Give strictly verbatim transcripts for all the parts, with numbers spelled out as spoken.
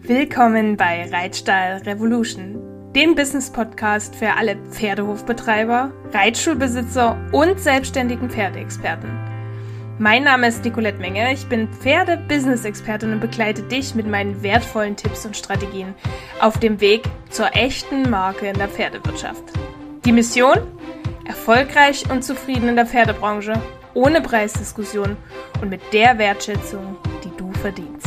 Willkommen bei Reitstall Revolution, dem Business-Podcast für alle Pferdehofbetreiber, Reitschulbesitzer und selbstständigen Pferdeexperten. Mein Name ist Nicolette Menge, ich bin Pferde-Business-Expertin und begleite dich mit meinen wertvollen Tipps und Strategien auf dem Weg zur echten Marke in der Pferdewirtschaft. Die Mission? Erfolgreich und zufrieden in der Pferdebranche, ohne Preisdiskussion und mit der Wertschätzung, die du verdienst.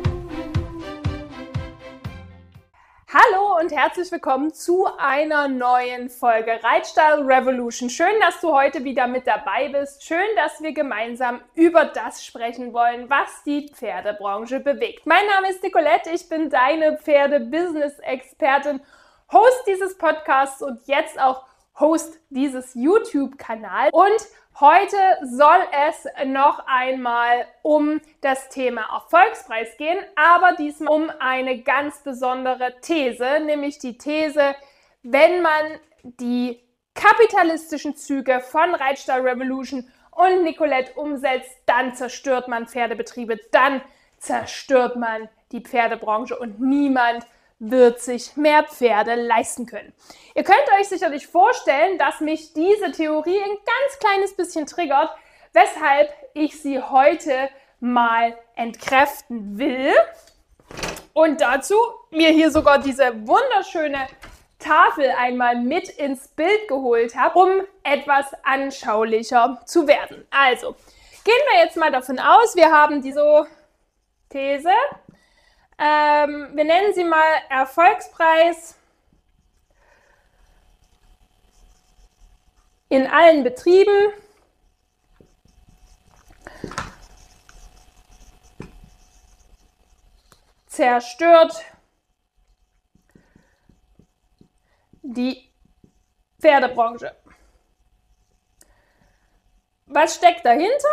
Hallo und herzlich willkommen zu einer neuen Folge Reitstall Revolution. Schön, dass du heute wieder mit dabei bist. Schön, dass wir gemeinsam über das sprechen wollen, was die Pferdebranche bewegt. Mein Name ist Nicolette, ich bin deine Pferde-Business-Expertin, Host dieses Podcasts und jetzt auch Host dieses YouTube-Kanals. Und heute soll es noch einmal um das Thema Erfolgspreis gehen, aber diesmal um eine ganz besondere These, nämlich die These, wenn man die kapitalistischen Züge von Reitstall Revolution und Nicolette umsetzt, dann zerstört man Pferdebetriebe, dann zerstört man die Pferdebranche und niemand wird sich mehr Pferde leisten können. Ihr könnt euch sicherlich vorstellen, dass mich diese Theorie ein ganz kleines bisschen triggert, weshalb ich sie heute mal entkräften will und dazu mir hier sogar diese wunderschöne Tafel einmal mit ins Bild geholt habe, um etwas anschaulicher zu werden. Also, gehen wir jetzt mal davon aus, wir haben diese These. Ähm, wir nennen sie mal Erfolgspreis in allen Betrieben zerstört die Pferdebranche. Was steckt dahinter?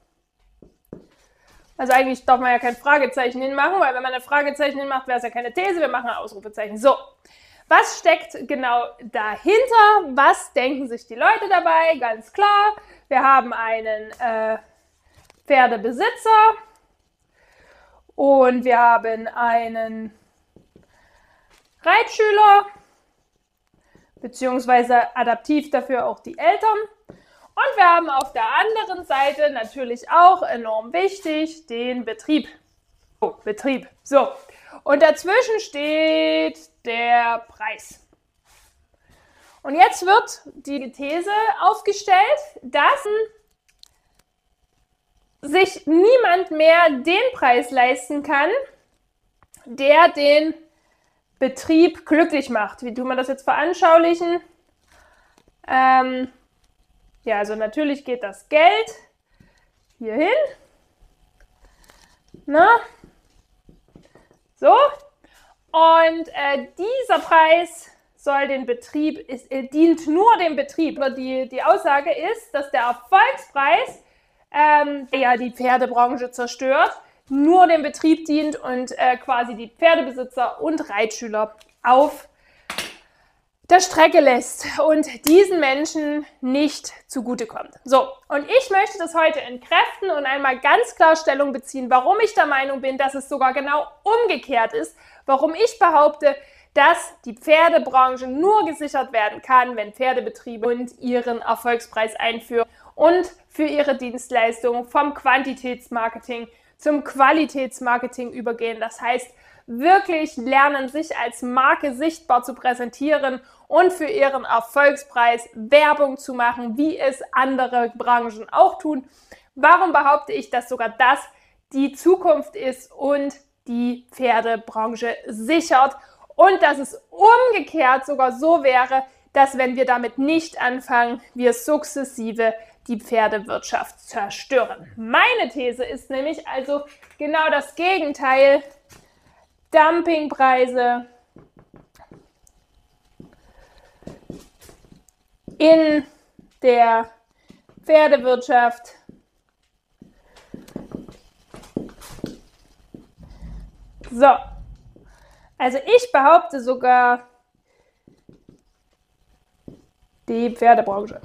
Also eigentlich darf man ja kein Fragezeichen hinmachen, weil wenn man ein Fragezeichen hinmacht, wäre es ja keine These, wir machen ein Ausrufezeichen. So, was steckt genau dahinter? Was denken sich die Leute dabei? Ganz klar, wir haben einen äh, Pferdebesitzer und wir haben einen Reitschüler, beziehungsweise adaptiv dafür auch die Eltern. Und wir haben auf der anderen Seite natürlich auch enorm wichtig den Betrieb. Oh, Betrieb. So. Und dazwischen steht der Preis. Und jetzt wird die These aufgestellt, dass sich niemand mehr den Preis leisten kann, der den Betrieb glücklich macht. Wie tun wir das jetzt veranschaulichen? Ähm, Ja, also natürlich geht das Geld hier hin. Na? So. Und äh, dieser Preis soll den Betrieb, ist, äh, dient nur dem Betrieb. Aber die, die Aussage ist, dass der Erfolgspreis, ähm, der ja die Pferdebranche zerstört, nur dem Betrieb dient und äh, quasi die Pferdebesitzer und Reitschüler auf der Strecke lässt und diesen Menschen nicht zugutekommt. So, und ich möchte das heute entkräften und einmal ganz klar Stellung beziehen, warum ich der Meinung bin, dass es sogar genau umgekehrt ist, warum ich behaupte, dass die Pferdebranche nur gesichert werden kann, wenn Pferdebetriebe und ihren Erfolgspreis einführen und für ihre Dienstleistungen vom Quantitätsmarketing zum Qualitätsmarketing übergehen. Das heißt, wirklich lernen, sich als Marke sichtbar zu präsentieren und für ihren Erfolgspreis Werbung zu machen, wie es andere Branchen auch tun. Warum behaupte ich, dass sogar das die Zukunft ist und die Pferdebranche sichert und dass es umgekehrt sogar so wäre, dass wenn wir damit nicht anfangen, wir sukzessive die Pferdewirtschaft zerstören. Meine These ist nämlich also genau das Gegenteil. Dumpingpreise in der Pferdewirtschaft so, also ich behaupte sogar, die Pferdebranche.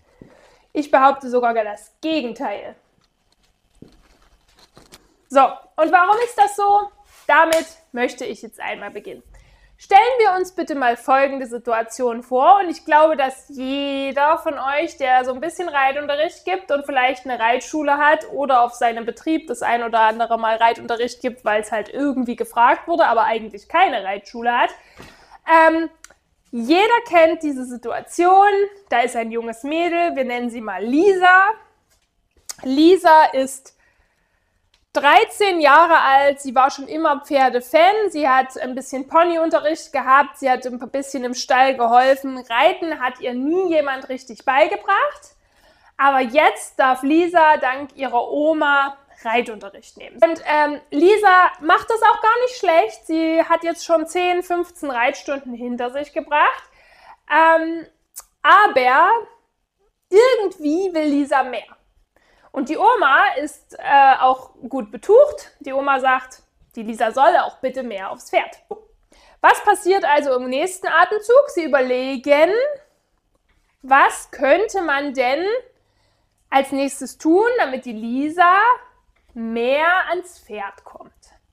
Ich behaupte sogar das Gegenteil. So, Und warum ist das so? Damit möchte ich jetzt einmal beginnen. Stellen wir uns bitte mal folgende Situation vor und ich glaube, dass jeder von euch, der so ein bisschen Reitunterricht gibt und vielleicht eine Reitschule hat oder auf seinem Betrieb das ein oder andere Mal Reitunterricht gibt, weil es halt irgendwie gefragt wurde, aber eigentlich keine Reitschule hat, ähm, jeder kennt diese Situation. Da ist ein junges Mädel, wir nennen sie mal Lisa. Lisa ist dreizehn Jahre alt, sie war schon immer Pferdefan, sie hat ein bisschen Ponyunterricht gehabt, sie hat ein bisschen im Stall geholfen. Reiten hat ihr nie jemand richtig beigebracht, aber jetzt darf Lisa dank ihrer Oma Reitunterricht nehmen. Und ähm, Lisa macht das auch gar nicht schlecht, sie hat jetzt schon zehn, fünfzehn Reitstunden hinter sich gebracht, ähm, aber irgendwie will Lisa mehr. Und die Oma ist äh, auch gut betucht. Die Oma sagt, die Lisa soll auch bitte mehr aufs Pferd. Was passiert also im nächsten Atemzug? Sie überlegen, was könnte man denn als nächstes tun, damit die Lisa mehr ans Pferd kommt.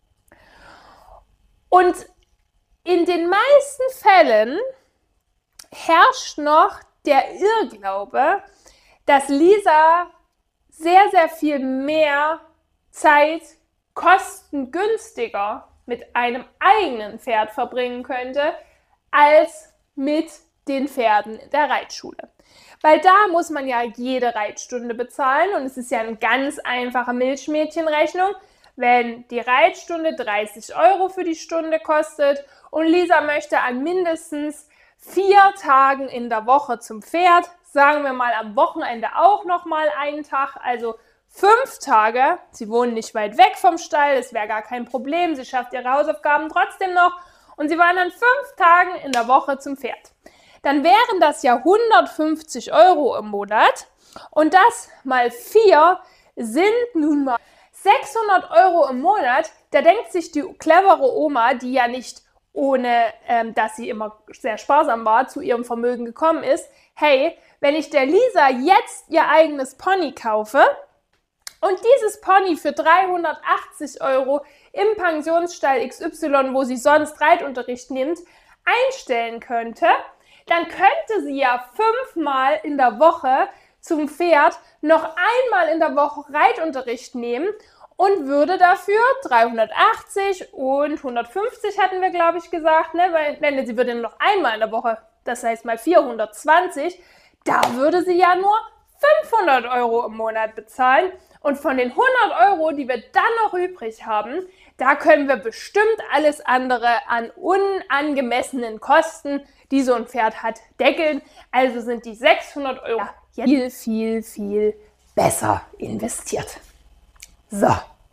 Und in den meisten Fällen herrscht noch der Irrglaube, dass Lisa sehr, sehr viel mehr Zeit kostengünstiger mit einem eigenen Pferd verbringen könnte, als mit den Pferden der Reitschule. Weil da muss man ja jede Reitstunde bezahlen und es ist ja eine ganz einfache Milchmädchenrechnung. Wenn die Reitstunde dreißig Euro für die Stunde kostet und Lisa möchte an mindestens vier Tagen in der Woche zum Pferd, sagen wir mal am Wochenende auch nochmal einen Tag, also fünf Tage. Sie wohnen nicht weit weg vom Stall, das wäre gar kein Problem. Sie schafft ihre Hausaufgaben trotzdem noch und sie waren dann fünf Tagen in der Woche zum Pferd. Dann wären das ja hundertfünfzig Euro im Monat und das mal vier sind nun mal sechshundert Euro im Monat. Da denkt sich die clevere Oma, die ja nicht ohne, ähm, dass sie immer sehr sparsam war, zu ihrem Vermögen gekommen ist, hey, wenn ich der Lisa jetzt ihr eigenes Pony kaufe und dieses Pony für dreihundertachtzig Euro im Pensionsstall X Y, wo sie sonst Reitunterricht nimmt, einstellen könnte, dann könnte sie ja fünfmal in der Woche zum Pferd noch einmal in der Woche Reitunterricht nehmen und würde dafür dreihundertachtzig und hundertfünfzig hatten wir, glaube ich, gesagt, ne? Weil wenn sie würde noch einmal in der Woche, das heißt mal vierhundertzwanzig, da würde sie ja nur fünfhundert Euro im Monat bezahlen. Und von den hundert Euro, die wir dann noch übrig haben, da können wir bestimmt alles andere an unangemessenen Kosten, die so ein Pferd hat, deckeln. Also sind die sechshundert Euro viel, viel, viel besser investiert. So.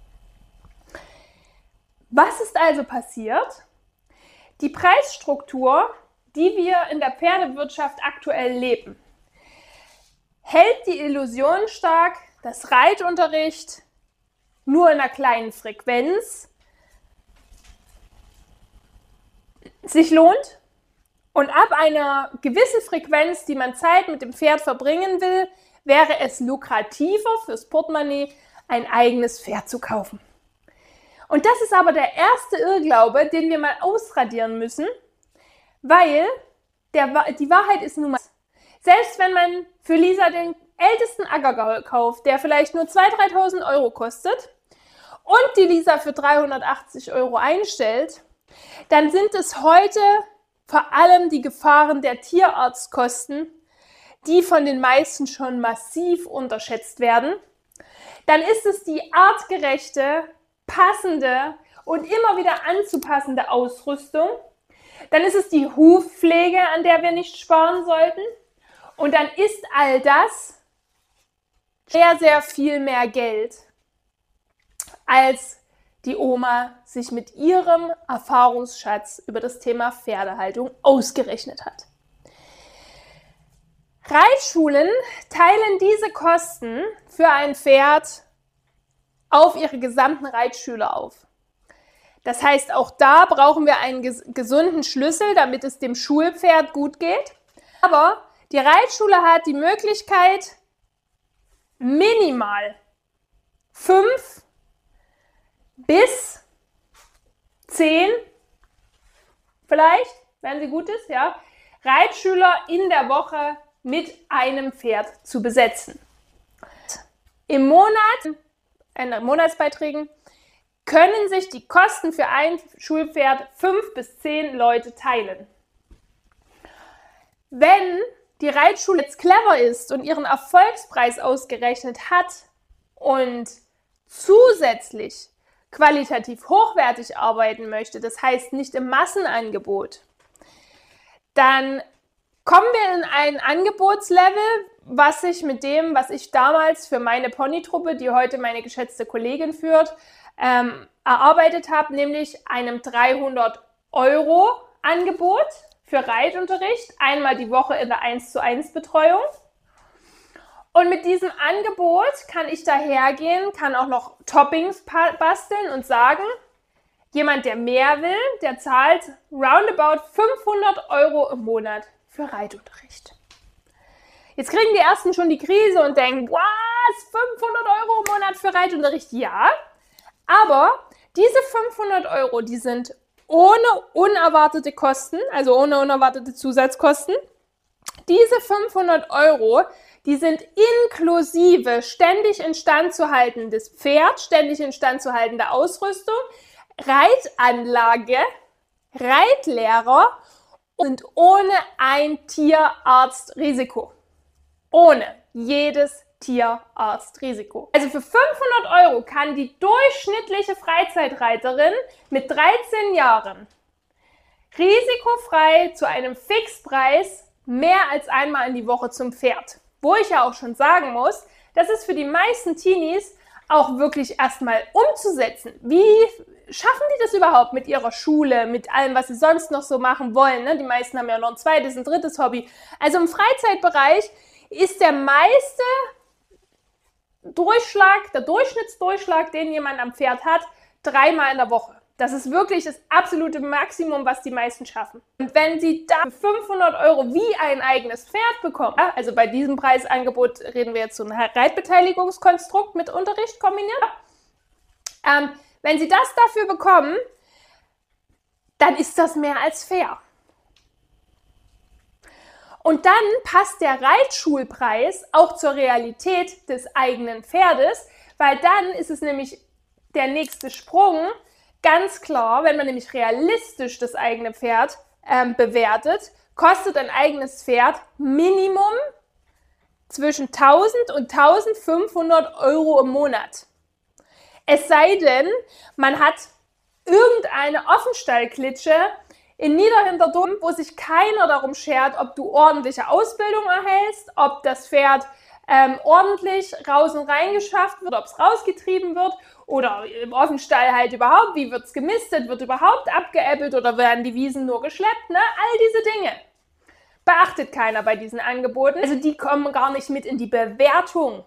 Was ist also passiert? Die Preisstruktur, die wir in der Pferdewirtschaft aktuell leben, hält die Illusion stark, dass Reitunterricht nur in einer kleinen Frequenz sich lohnt und ab einer gewissen Frequenz, die man Zeit mit dem Pferd verbringen will, wäre es lukrativer fürs Portemonnaie, ein eigenes Pferd zu kaufen. Und das ist aber der erste Irrglaube, den wir mal ausradieren müssen, weil der, die Wahrheit ist nun mal, selbst wenn man für Lisa den ältesten Acker kauft, der vielleicht nur zweitausend, dreitausend Euro kostet und die Lisa für dreihundertachtzig Euro einstellt, dann sind es heute vor allem die Gefahren der Tierarztkosten, die von den meisten schon massiv unterschätzt werden. Dann ist es die artgerechte, passende und immer wieder anzupassende Ausrüstung. Dann ist es die Hufpflege, an der wir nicht sparen sollten. Und dann ist all das sehr, sehr viel mehr Geld, als die Oma sich mit ihrem Erfahrungsschatz über das Thema Pferdehaltung ausgerechnet hat. Reitschulen teilen diese Kosten für ein Pferd auf ihre gesamten Reitschüler auf. Das heißt, auch da brauchen wir einen ges- gesunden Schlüssel, damit es dem Schulpferd gut geht. Aber die Reitschule hat die Möglichkeit, minimal fünf bis zehn, vielleicht, wenn sie gut ist, ja, Reitschüler in der Woche mit einem Pferd zu besetzen. Im Monat, in Monatsbeiträgen, können sich die Kosten für ein Schulpferd fünf bis zehn Leute teilen. Wenn die Reitschule jetzt clever ist und ihren Erfolgspreis ausgerechnet hat und zusätzlich qualitativ hochwertig arbeiten möchte, das heißt nicht im Massenangebot, dann kommen wir in ein Angebotslevel, was sich mit dem, was ich damals für meine Ponytruppe, die heute meine geschätzte Kollegin führt, ähm, erarbeitet habe, nämlich einem dreihundert Euro Angebot für Reitunterricht, einmal die Woche in der eins zu eins Betreuung. Und mit diesem Angebot kann ich dahergehen, kann auch noch Toppings basteln und sagen, jemand, der mehr will, der zahlt roundabout fünfhundert Euro im Monat für Reitunterricht. Jetzt kriegen die Ersten schon die Krise und denken, was, fünfhundert Euro im Monat für Reitunterricht? Ja, aber diese fünfhundert Euro, die sind ohne unerwartete Kosten, also ohne unerwartete Zusatzkosten. Diese fünfhundert Euro, die sind inklusive ständig instand zu haltendes Pferd, ständig instand zu haltende Ausrüstung, Reitanlage, Reitlehrer und ohne ein Tierarztrisiko. Ohne jedes Tierarztrisiko. Also für fünfhundert Euro kann die durchschnittliche Freizeitreiterin mit dreizehn Jahren risikofrei zu einem Fixpreis mehr als einmal in die Woche zum Pferd. Wo ich ja auch schon sagen muss, das ist für die meisten Teenies auch wirklich erstmal umzusetzen. Wie schaffen die das überhaupt mit ihrer Schule, mit allem, was sie sonst noch so machen wollen? Ne? Die meisten haben ja noch ein zweites, ein drittes Hobby. Also im Freizeitbereich ist der meiste Durchschlag, der Durchschnittsdurchschlag, den jemand am Pferd hat, dreimal in der Woche. Das ist wirklich das absolute Maximum, was die meisten schaffen. Und wenn sie da für fünfhundert Euro wie ein eigenes Pferd bekommen, also bei diesem Preisangebot reden wir jetzt so ein Reitbeteiligungskonstrukt mit Unterricht kombiniert, ähm, wenn sie das dafür bekommen, dann ist das mehr als fair. Und dann passt der Reitschulpreis auch zur Realität des eigenen Pferdes, weil dann ist es nämlich der nächste Sprung, ganz klar, wenn man nämlich realistisch das eigene Pferd ähm, bewertet, kostet ein eigenes Pferd Minimum zwischen tausend und tausendfünfhundert Euro im Monat. Es sei denn, man hat irgendeine Offenstallklitsche in Niederhinterdorf, wo sich keiner darum schert, ob du ordentliche Ausbildung erhältst, ob das Pferd ähm, ordentlich raus und rein geschafft wird, ob es rausgetrieben wird oder im Offenstall halt überhaupt, wie wird es gemistet, wird überhaupt abgeäppelt oder werden die Wiesen nur geschleppt, ne? All diese Dinge beachtet keiner bei diesen Angeboten. Also die kommen gar nicht mit in die Bewertung.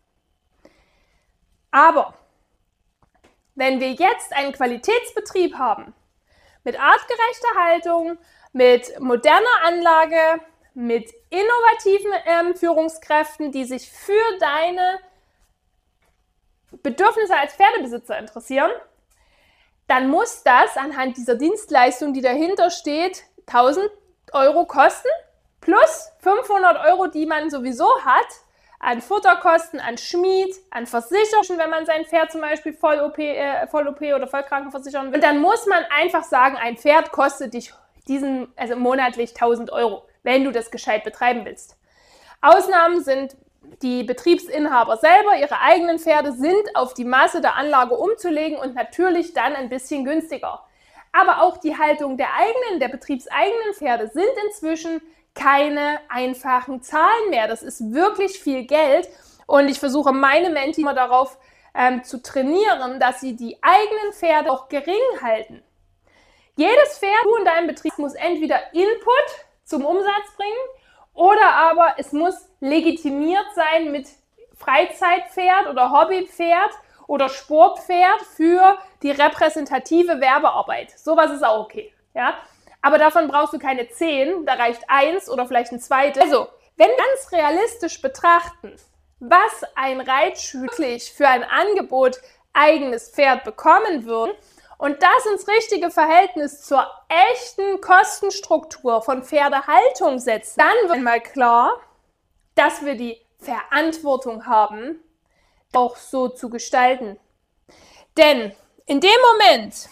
Aber wenn wir jetzt einen Qualitätsbetrieb haben, mit artgerechter Haltung, mit moderner Anlage, mit innovativen ähm, Führungskräften, die sich für deine Bedürfnisse als Pferdebesitzer interessieren, dann muss das anhand dieser Dienstleistung, die dahinter steht, tausend Euro kosten, plus fünfhundert Euro, die man sowieso hat, an Futterkosten, an Schmied, an Versicherungen, wenn man sein Pferd zum Beispiel Voll-O P, äh, Voll-O P oder Vollkrankenversichern will. Und dann muss man einfach sagen, ein Pferd kostet dich diesen, also monatlich tausend Euro, wenn du das gescheit betreiben willst. Ausnahmen sind die Betriebsinhaber selber, ihre eigenen Pferde sind auf die Masse der Anlage umzulegen und natürlich dann ein bisschen günstiger. Aber auch die Haltung der eigenen, der betriebseigenen Pferde sind inzwischen keine einfachen Zahlen mehr. Das ist wirklich viel Geld und ich versuche meine Menti immer darauf ähm, zu trainieren, dass sie die eigenen Pferde auch gering halten. Jedes Pferd, du in deinem Betrieb, muss entweder Input zum Umsatz bringen oder aber es muss legitimiert sein mit Freizeitpferd oder Hobbypferd oder Sportpferd für die repräsentative Werbearbeit. Sowas ist auch okay, ja. Aber davon brauchst du keine zehn, da reicht eins oder vielleicht ein zweites. Also, wenn wir ganz realistisch betrachten, was ein Reitschüler wirklich für ein Angebot eigenes Pferd bekommen würden und das ins richtige Verhältnis zur echten Kostenstruktur von Pferdehaltung setzen, dann wird einmal klar, dass wir die Verantwortung haben, auch so zu gestalten. Denn in dem Moment,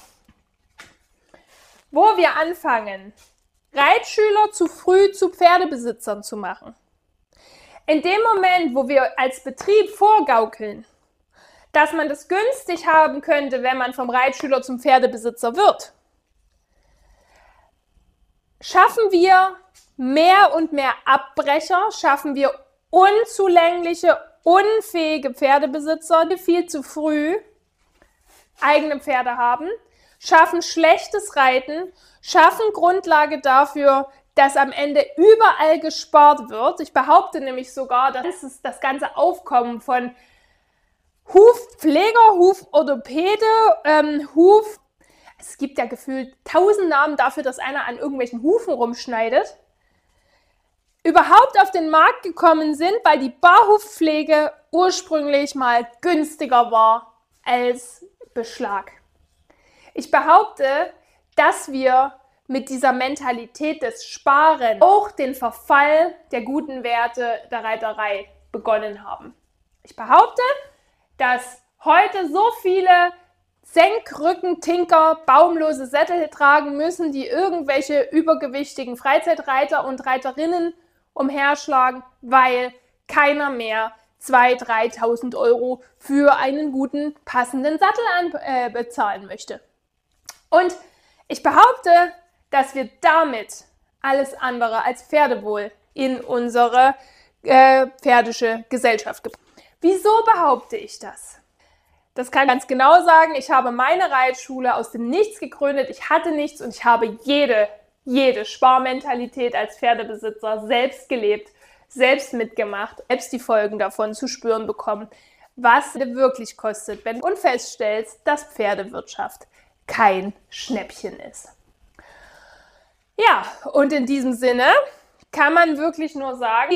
wo wir anfangen, Reitschüler zu früh zu Pferdebesitzern zu machen, in dem Moment, wo wir als Betrieb vorgaukeln, dass man das günstig haben könnte, wenn man vom Reitschüler zum Pferdebesitzer wird, schaffen wir mehr und mehr Abbrecher, schaffen wir unzulängliche, unfähige Pferdebesitzer, die viel zu früh eigene Pferde haben, schaffen schlechtes Reiten, schaffen Grundlage dafür, dass am Ende überall gespart wird. Ich behaupte nämlich sogar, dass es das ganze Aufkommen von Hufpfleger, Huforthopäde, ähm, Huf... Es gibt ja gefühlt tausend Namen dafür, dass einer an irgendwelchen Hufen rumschneidet, überhaupt auf den Markt gekommen sind, weil die Barhufpflege ursprünglich mal günstiger war als Beschlag. Ich behaupte, dass wir mit dieser Mentalität des Sparen auch den Verfall der guten Werte der Reiterei begonnen haben. Ich behaupte, dass heute so viele Senkrücken-Tinker baumlose Sättel tragen müssen, die irgendwelche übergewichtigen Freizeitreiter und Reiterinnen umherschlagen, weil keiner mehr zweitausend, dreitausend Euro für einen guten, passenden Sattel an, äh, bezahlen möchte. Und ich behaupte, dass wir damit alles andere als Pferdewohl in unsere äh, pferdische Gesellschaft gebracht. Wieso behaupte ich das? Das kann ich ganz genau sagen. Ich habe meine Reitschule aus dem Nichts gegründet. Ich hatte nichts und ich habe jede, jede Sparmentalität als Pferdebesitzer selbst gelebt, selbst mitgemacht, selbst die Folgen davon zu spüren bekommen, was es wirklich kostet, wenn du feststellst, dass Pferdewirtschaft kein Schnäppchen ist. Ja, und in diesem Sinne kann man wirklich nur sagen,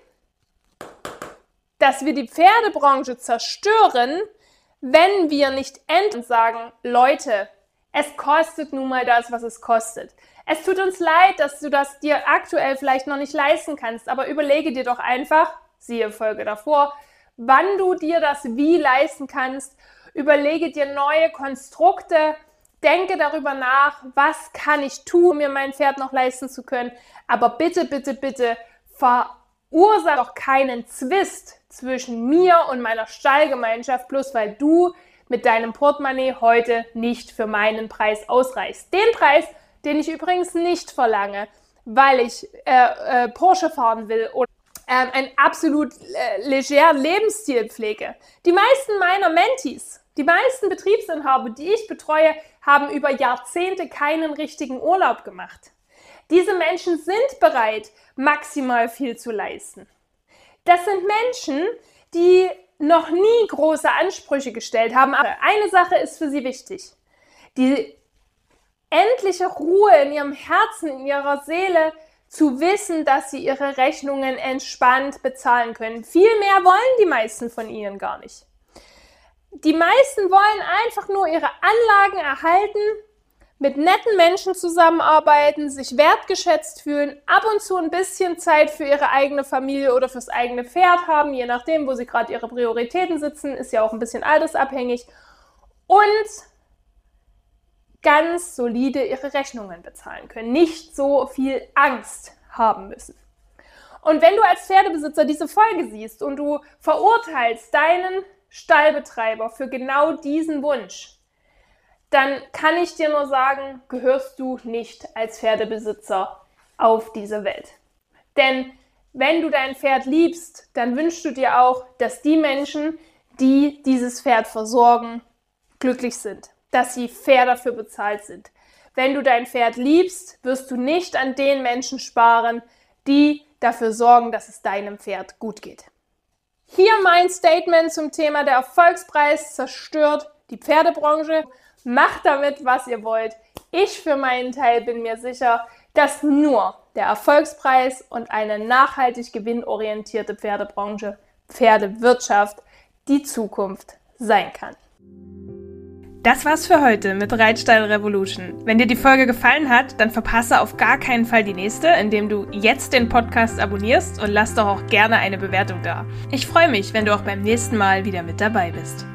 dass wir die Pferdebranche zerstören, wenn wir nicht endlich sagen, Leute, es kostet nun mal das, was es kostet. Es tut uns leid, dass du das dir aktuell vielleicht noch nicht leisten kannst, aber überlege dir doch einfach, siehe Folge davor, wann du dir das wie leisten kannst. Überlege dir neue Konstrukte, denke darüber nach, was kann ich tun, um mir mein Pferd noch leisten zu können. Aber bitte, bitte, bitte verursache doch keinen Zwist zwischen mir und meiner Stallgemeinschaft, bloß weil du mit deinem Portemonnaie heute nicht für meinen Preis ausreichst. Den Preis, den ich übrigens nicht verlange, weil ich äh, äh, Porsche fahren will oder äh, einen absolut äh, legeren Lebensstil pflege. Die meisten meiner Mentees, die meisten Betriebsinhaber, die ich betreue, haben über Jahrzehnte keinen richtigen Urlaub gemacht. Diese Menschen sind bereit, maximal viel zu leisten. Das sind Menschen, die noch nie große Ansprüche gestellt haben. Aber eine Sache ist für sie wichtig. Die endliche Ruhe in ihrem Herzen, in ihrer Seele, zu wissen, dass sie ihre Rechnungen entspannt bezahlen können. Viel mehr wollen die meisten von ihnen gar nicht. Die meisten wollen einfach nur ihre Anlagen erhalten, mit netten Menschen zusammenarbeiten, sich wertgeschätzt fühlen, ab und zu ein bisschen Zeit für ihre eigene Familie oder fürs eigene Pferd haben, je nachdem, wo sie gerade ihre Prioritäten sitzen, ist ja auch ein bisschen altersabhängig, und ganz solide ihre Rechnungen bezahlen können, nicht so viel Angst haben müssen. Und wenn du als Pferdebesitzer diese Folge siehst und du verurteilst deinen Stallbetreiber für genau diesen Wunsch, dann kann ich dir nur sagen, gehörst du nicht als Pferdebesitzer auf diese Welt. Denn wenn du dein Pferd liebst, dann wünschst du dir auch, dass die Menschen, die dieses Pferd versorgen, glücklich sind, dass sie fair dafür bezahlt sind. Wenn du dein Pferd liebst, wirst du nicht an den Menschen sparen, die dafür sorgen, dass es deinem Pferd gut geht. Hier mein Statement zum Thema: Der Erfolgspreis zerstört die Pferdebranche. Macht damit, was ihr wollt. Ich für meinen Teil bin mir sicher, dass nur der Erfolgspreis und eine nachhaltig gewinnorientierte Pferdebranche, Pferdewirtschaft die Zukunft sein kann. Das war's für heute mit Reitstall Revolution. Wenn dir die Folge gefallen hat, dann verpasse auf gar keinen Fall die nächste, indem du jetzt den Podcast abonnierst und lass doch auch gerne eine Bewertung da. Ich freue mich, wenn du auch beim nächsten Mal wieder mit dabei bist.